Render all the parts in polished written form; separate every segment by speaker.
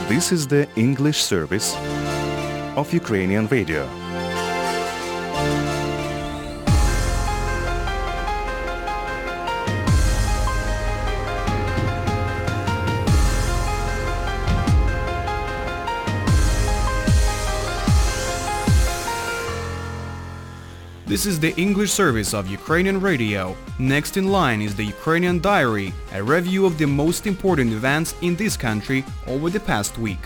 Speaker 1: This is the English service of Ukrainian Radio. This is the English service of Ukrainian Radio. Next in line is the Ukrainian Diary, a review of the most important events in this country over the past week.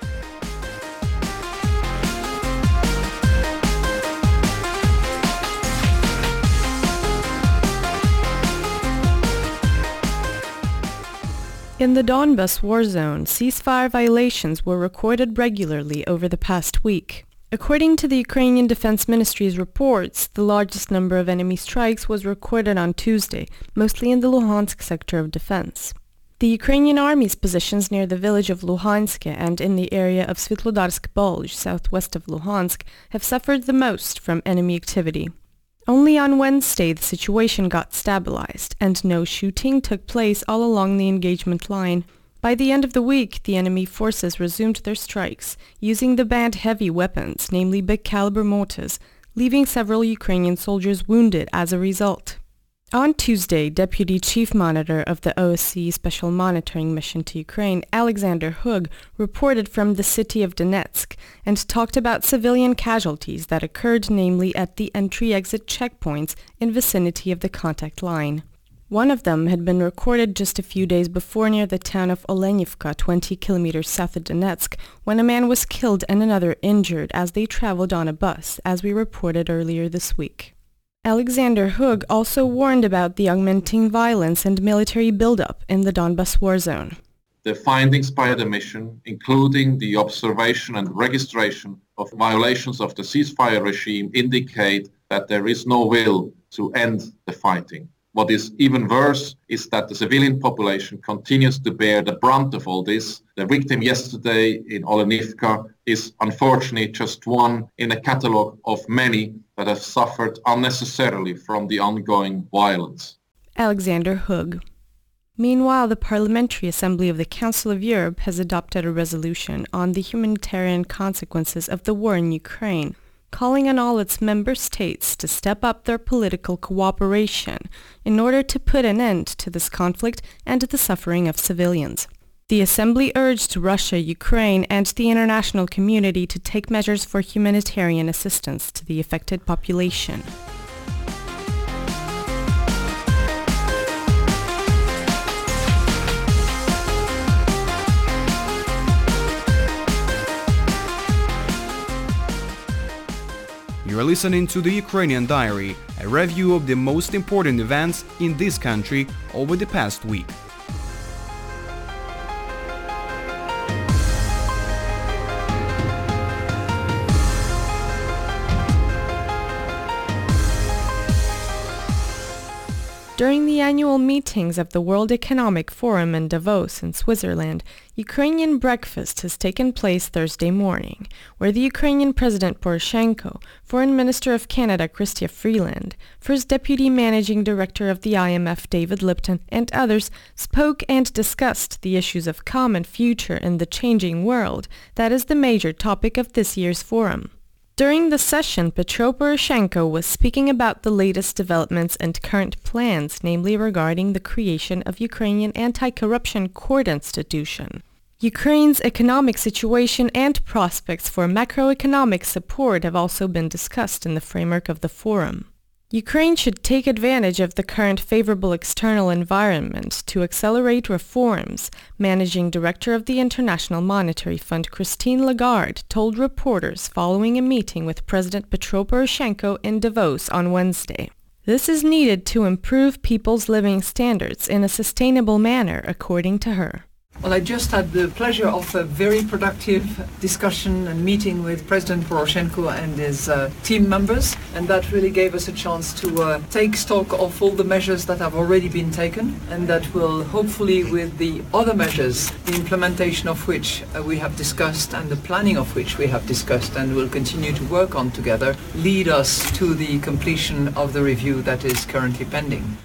Speaker 2: In the Donbas war zone, ceasefire violations were recorded regularly over the past week. According to the Ukrainian Defense Ministry's reports, the largest number of enemy strikes was recorded on Tuesday, mostly in the Luhansk sector of defense. The Ukrainian army's positions near the village of Luhansk and in the area of Svitlodarsk Bulge, southwest of Luhansk, have suffered the most from enemy activity. Only on Wednesday the situation got stabilized, and no shooting took place all along the engagement line. By the end of the week, the enemy forces resumed their strikes, using the banned heavy weapons, namely big-caliber mortars, leaving several Ukrainian soldiers wounded as a result. On Tuesday, Deputy Chief Monitor of the OSCE Special Monitoring Mission to Ukraine, Alexander Hug, reported from the city of Donetsk and talked about civilian casualties that occurred namely at the entry-exit checkpoints in vicinity of the contact line. One of them had been recorded just a few days before near the town of Olenivka, 20 kilometers south of Donetsk, when a man was killed and another injured as they traveled on a bus, as we reported earlier this week. Alexander Hug also warned about the augmenting violence and military buildup in the Donbas war zone.
Speaker 3: The findings by the mission, including the observation and registration of violations of the ceasefire regime, indicate that there is no will to end the fighting. What is even worse is that the civilian population continues to bear the brunt of all this. The victim yesterday in Olenivka is unfortunately just one in a catalogue of many that have suffered unnecessarily from the ongoing violence.
Speaker 2: Alexander Hug. Meanwhile, the Parliamentary Assembly of the Council of Europe has adopted a resolution on the humanitarian consequences of the war in Ukraine, calling on all its member states to step up their political cooperation in order to put an end to this conflict and the suffering of civilians. The Assembly urged Russia, Ukraine, and the international community to take measures for humanitarian assistance to the affected population.
Speaker 1: You are listening to the Ukrainian Diary, a review of the most important events in this country over the past week.
Speaker 2: During the annual meetings of the World Economic Forum in Davos in Switzerland, Ukrainian breakfast has taken place Thursday morning, where the Ukrainian President Poroshenko, Foreign Minister of Canada Chrystia Freeland, First Deputy Managing Director of the IMF David Lipton, and others spoke and discussed the issues of common future in the changing world that is the major topic of this year's forum. During the session, Petro Poroshenko was speaking about the latest developments and current plans, namely regarding the creation of Ukrainian anti-corruption court institution. Ukraine's economic situation and prospects for macroeconomic support have also been discussed in the framework of the forum. Ukraine should take advantage of the current favorable external environment to accelerate reforms, Managing Director of the International Monetary Fund Christine Lagarde told reporters following a meeting with President Petro Poroshenko in Davos on Wednesday. This is needed to improve people's living standards in a sustainable manner, according to her.
Speaker 4: Well, I just had the pleasure of a very productive discussion and meeting with President Poroshenko and his team members, and that really gave us a chance to take stock of all the measures that have already been taken, and that will hopefully, with the other measures, the implementation of which we have discussed and the planning of which we have discussed and will continue to work on together, lead us to the completion of the review that is currently pending.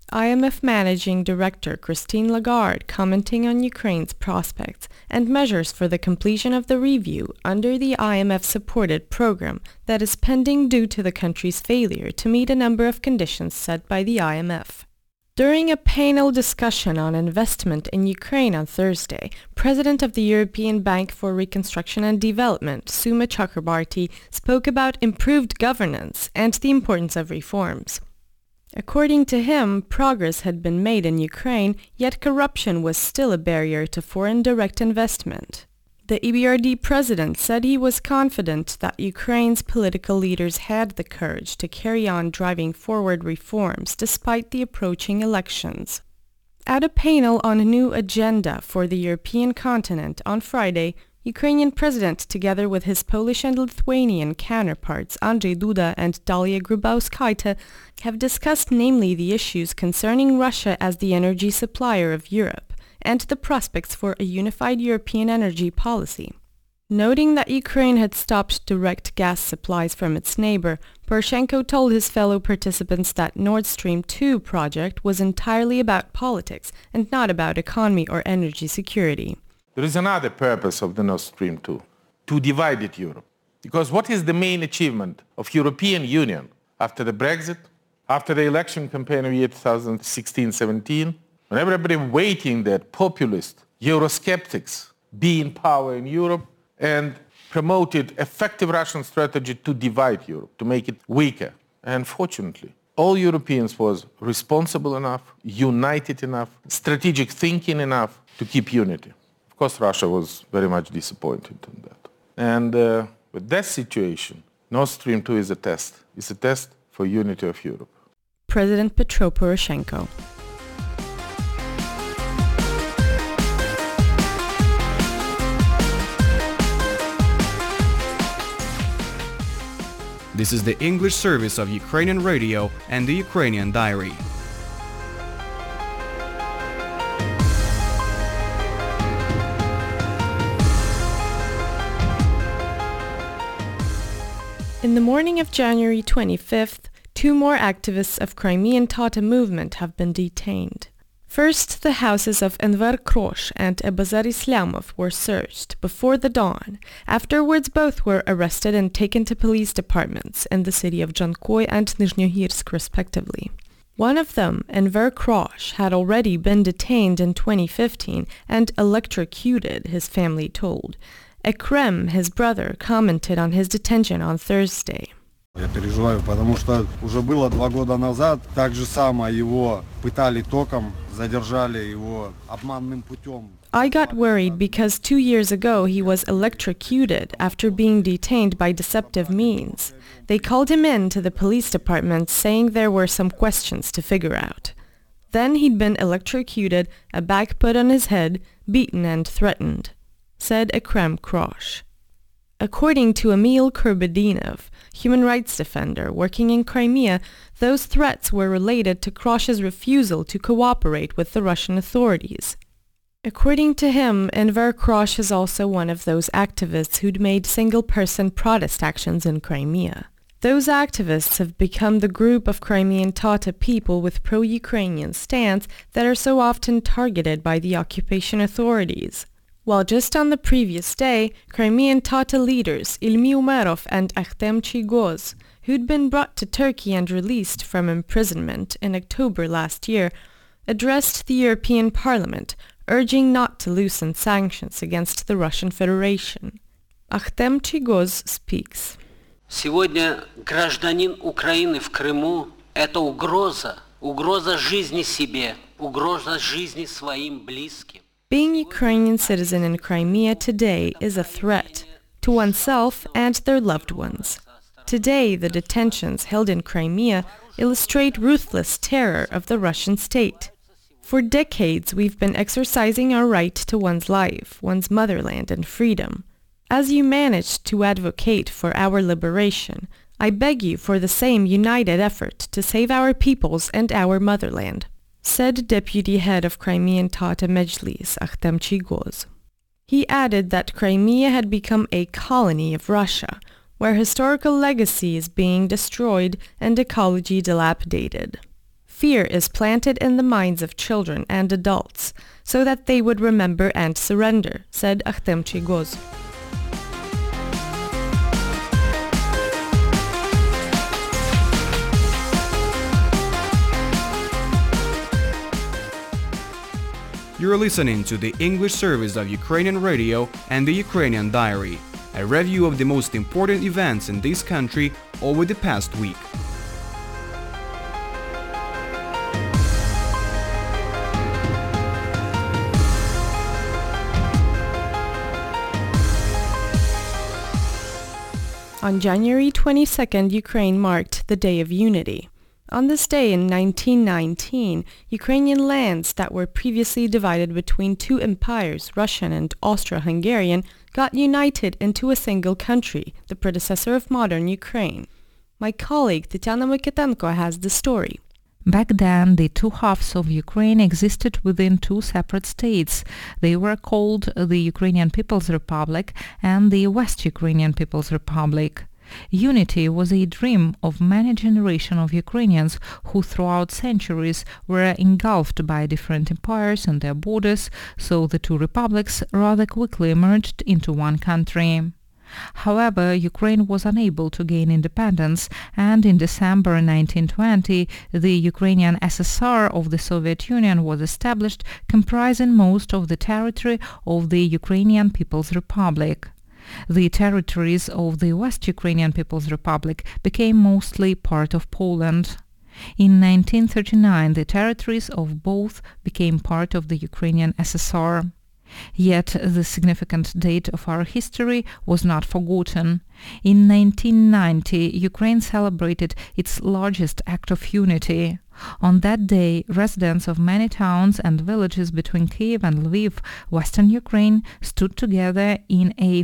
Speaker 2: IMF Managing Director Christine Lagarde commenting on Ukraine's prospects and measures for the completion of the review under the IMF-supported program that is pending due to the country's failure to meet a number of conditions set by the IMF. During a panel discussion on investment in Ukraine on Thursday, President of the European Bank for Reconstruction and Development, Suma Chakrabarti, spoke about improved governance and the importance of reforms. According to him, progress had been made in Ukraine, yet corruption was still a barrier to foreign direct investment. The EBRD president said he was confident that Ukraine's political leaders had the courage to carry on driving forward reforms despite the approaching elections. At a panel on a new agenda for the European continent on Friday, Ukrainian president, together with his Polish and Lithuanian counterparts Andrzej Duda and Dalia Grybauskaite, have discussed namely the issues concerning Russia as the energy supplier of Europe and the prospects for a unified European energy policy. Noting that Ukraine had stopped direct gas supplies from its neighbor, Poroshenko told his fellow participants that Nord Stream 2 project was entirely about politics and not about economy or energy security.
Speaker 5: There is another purpose of the Nord Stream 2, to divide Europe. Because what is the main achievement of European Union after the Brexit, after the election campaign of year 2016-17, when everybody waiting that populist Eurosceptics be in power in Europe and promoted effective Russian strategy to divide Europe, to make it weaker. And fortunately, all Europeans was responsible enough, united enough, strategic thinking enough to keep unity. Of course, Russia was very much disappointed in that. And with that situation, Nord Stream 2 is a test. It's a test for unity of Europe.
Speaker 2: President Petro Poroshenko.
Speaker 1: This is the English service of Ukrainian Radio and the Ukrainian Diary.
Speaker 2: In the morning of January 25th, two more activists of Crimean Tatar movement have been detained. First, the houses of Enver Krosh and Ebazar Islamov were searched before the dawn. Afterwards, both were arrested and taken to police departments in the city of Jankoy and Nizhnohirsk, respectively. One of them, Enver Krosh, had already been detained in 2015 and electrocuted, his family told. Ekrem, his brother, commented on his detention on Thursday.
Speaker 6: Я переживаю, потому что уже было 2 года назад, так же само его пытали током, задержали его обманным путем.
Speaker 2: I got worried because 2 years ago he was electrocuted after being detained by deceptive means. They called him in to the police department saying there were some questions to figure out. Then he'd been electrocuted, a bag put on his head, beaten and threatened, said Ekrem Krosh. According to Emil Kurbedinov, human rights defender working in Crimea, those threats were related to Krosh's refusal to cooperate with the Russian authorities. According to him, Enver Krosh is also one of those activists who'd made single-person protest actions in Crimea. Those activists have become the group of Crimean Tatar people with pro-Ukrainian stance that are so often targeted by the occupation authorities. While just on the previous day, Crimean Tatar leaders Ilmi Umerov and Akhtem Chigoz, who'd been brought to Turkey and released from imprisonment in October last year, addressed the European Parliament, urging not to loosen sanctions against the Russian Federation. Akhtem Chigoz speaks.
Speaker 7: Сегодня гражданин Украины в Крыму – это угроза жизни себе, угроза жизни своим близким.
Speaker 2: Being Ukrainian citizen in Crimea today is a threat to oneself and their loved ones. Today, the detentions held in Crimea illustrate ruthless terror of the Russian state. For decades, we've been exercising our right to one's life, one's motherland and freedom. As you managed to advocate for our liberation, I beg you for the same united effort to save our peoples and our motherland, said Deputy Head of Crimean Tatar Mejlis, Akhtem Chigoz. He added that Crimea had become a colony of Russia, where historical legacy is being destroyed and ecology dilapidated. Fear is planted in the minds of children and adults so that they would remember and surrender, said Artem Chaygoz.
Speaker 1: You're listening to the English service of Ukrainian Radio and the Ukrainian Diary, a review of the most important events in this country over the past week.
Speaker 2: On January 22nd, Ukraine marked the Day of Unity. On this day in 1919, Ukrainian lands that were previously divided between two empires, Russian and Austro-Hungarian, got united into a single country, the predecessor of modern Ukraine. My colleague Tetiana Mykitenko has the story.
Speaker 8: Back then, the two halves of Ukraine existed within two separate states. They were called the Ukrainian People's Republic and the West Ukrainian People's Republic. Unity was a dream of many generations of Ukrainians who throughout centuries were engulfed by different empires and their borders, so the two republics rather quickly merged into one country. However, Ukraine was unable to gain independence, and in December 1920, the Ukrainian SSR of the Soviet Union was established, comprising most of the territory of the Ukrainian People's Republic. The territories of the West Ukrainian People's Republic became mostly part of Poland. In 1939, the territories of both became part of the Ukrainian SSR. Yet the significant date of our history was not forgotten. In 1990, Ukraine celebrated its largest act of unity. On that day, residents of many towns and villages between Kyiv and Lviv, Western Ukraine, stood together in a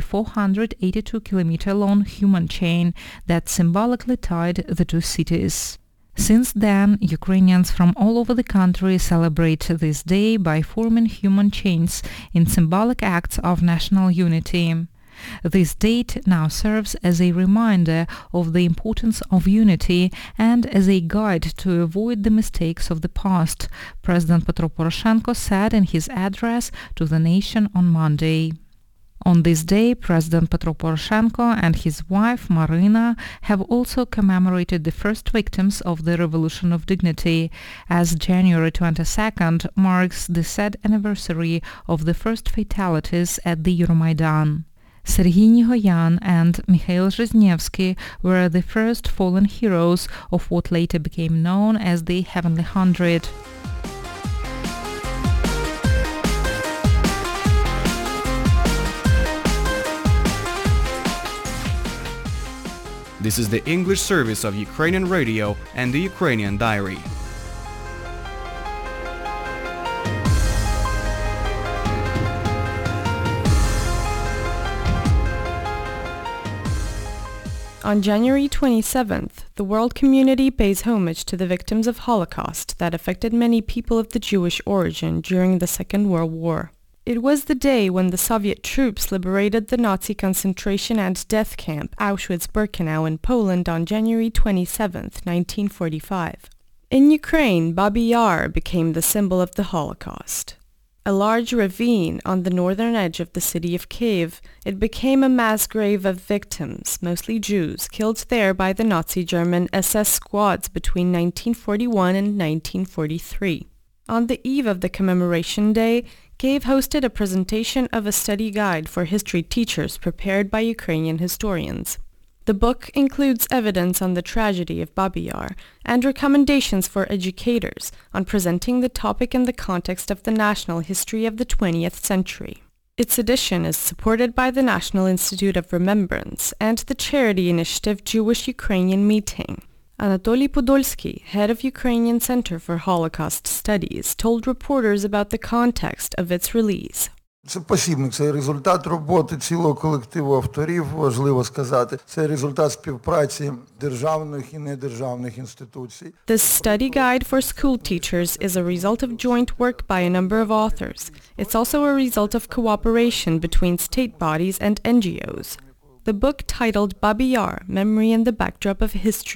Speaker 8: 482-kilometer-long human chain that symbolically tied the two cities. Since then, Ukrainians from all over the country celebrate this day by forming human chains in symbolic acts of national unity. This date now serves as a reminder of the importance of unity and as a guide to avoid the mistakes of the past, President Petro Poroshenko said in his address to the nation on Monday. On this day, President Petro Poroshenko and his wife Marina have also commemorated the first victims of the Revolution of Dignity, as January 22nd marks the sad anniversary of the first fatalities at the Euromaidan. Serhiy Nigoyan and Mikhail Zhiznievsky were the first fallen heroes of what later became known as the Heavenly Hundred.
Speaker 1: This is the English service of Ukrainian Radio and the Ukrainian Diary.
Speaker 2: On January 27th, the world community pays homage to the victims of Holocaust that affected many people of the Jewish origin during the Second World War. It was the day when the Soviet troops liberated the Nazi concentration and death camp Auschwitz-Birkenau in Poland on January 27, 1945. In Ukraine, Babi Yar became the symbol of the Holocaust. A large ravine on the northern edge of the city of Kyiv, it became a mass grave of victims, mostly Jews, killed there by the Nazi German SS squads between 1941 and 1943. On the eve of the commemoration day, Kyiv hosted a presentation of a study guide for history teachers prepared by Ukrainian historians. The book includes evidence on the tragedy of Babi Yar and recommendations for educators on presenting the topic in the context of the national history of the 20th century. Its edition is supported by the National Institute of Remembrance and the charity initiative Jewish-Ukrainian Meeting. Anatoly Podolsky, head of Ukrainian Center for Holocaust Studies, told reporters about the context of its release.
Speaker 9: Це посібник, це результат роботи цілого колективу авторів, важливо сказати. Це результат співпраці державних і недержавних інституцій.
Speaker 2: This study guide for school teachers is a result of joint work by a number of authors. It's also a result of cooperation between state bodies and NGOs. The book titled Babi Yar, Memory in the Backdrop of History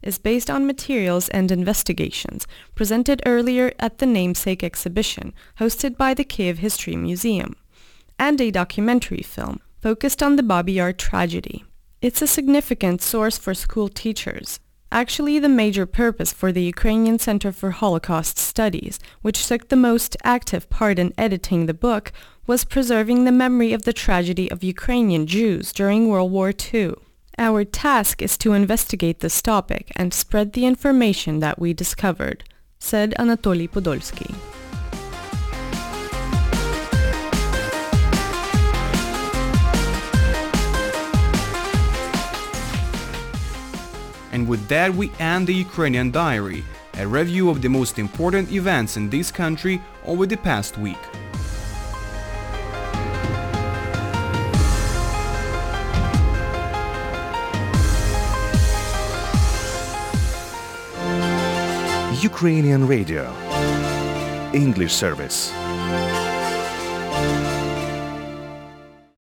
Speaker 2: is based on materials and investigations presented earlier at the namesake exhibition hosted by the Kiev History Museum, and a documentary film focused on the Babi Yar tragedy. It's a significant source for school teachers. Actually, the major purpose for the Ukrainian Center for Holocaust Studies, which took the most active part in editing the book, was preserving the memory of the tragedy of Ukrainian Jews during World War II. Our task is to investigate this topic and spread the information that we discovered, said Anatoly Podolsky.
Speaker 1: And with that we end the Ukrainian Diary, a review of the most important events in this country over the past week.
Speaker 10: Ukrainian Radio, English service.